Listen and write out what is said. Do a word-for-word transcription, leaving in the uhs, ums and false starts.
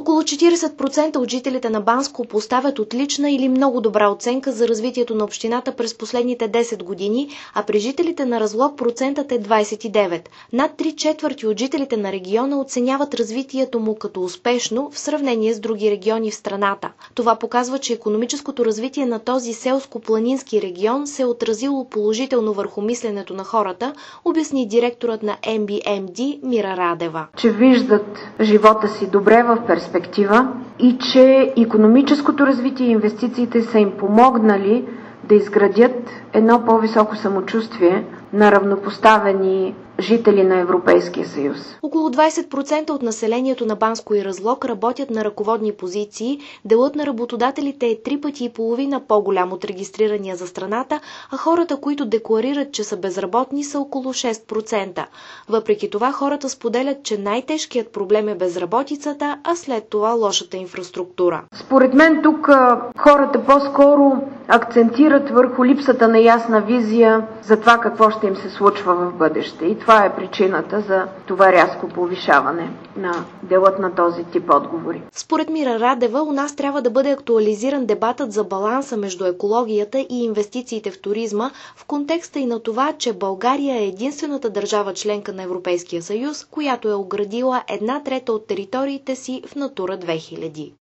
Около четиридесет процента от жителите на Банско поставят отлична или много добра оценка за развитието на общината през последните десет години, а при жителите на Разлог процентът е двадесет и девет. Над три четвърти от жителите на региона оценяват развитието му като успешно в сравнение с други региони в страната. Това показва, че икономическото развитие на този селско-планински регион се е отразило положително върху мисленето на хората, обясни директорът на Ем Би Ем Ди Мира Радева. Че виждат живота си добре в перспектива и че икономическото развитие и инвестициите са им помогнали да изградят едно по-високо самочувствие на равнопоставени жители на Европейския съюз. Около двадесет процента от населението на Банско и Разлог работят на ръководни позиции, делът на работодателите е три пъти и половина по-голям от регистрирания за страната, а хората, които декларират, че са безработни, са около шест процента. Въпреки това, хората споделят, че най-тежкият проблем е безработицата, а след това лошата инфраструктура. Според мен тук хората по-скоро акцентират върху липсата на ясна визия за това какво ще им се случва в бъдеще. И това е причината за това рязко повишаване на делът на този тип отговори. Според Мира Радева, у нас трябва да бъде актуализиран дебатът за баланса между екологията и инвестициите в туризма в контекста и на това, че България е единствената държава членка на Европейския съюз, която е оградила една трета от териториите си в Натура две хиляди.